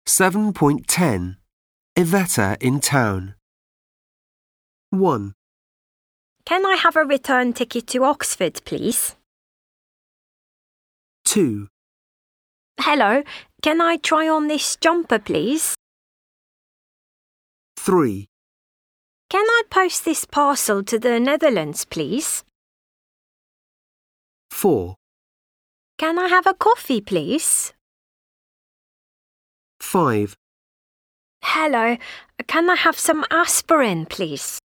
7.10 Iveta in town. 1, Can I have a return ticket to Oxford, please? 2, Hello, can I try on this jumper, please? 3, Can I post this parcel to the Netherlands, please? 4, Can I have a coffee, please? 5. Hello, can I have some aspirin, please?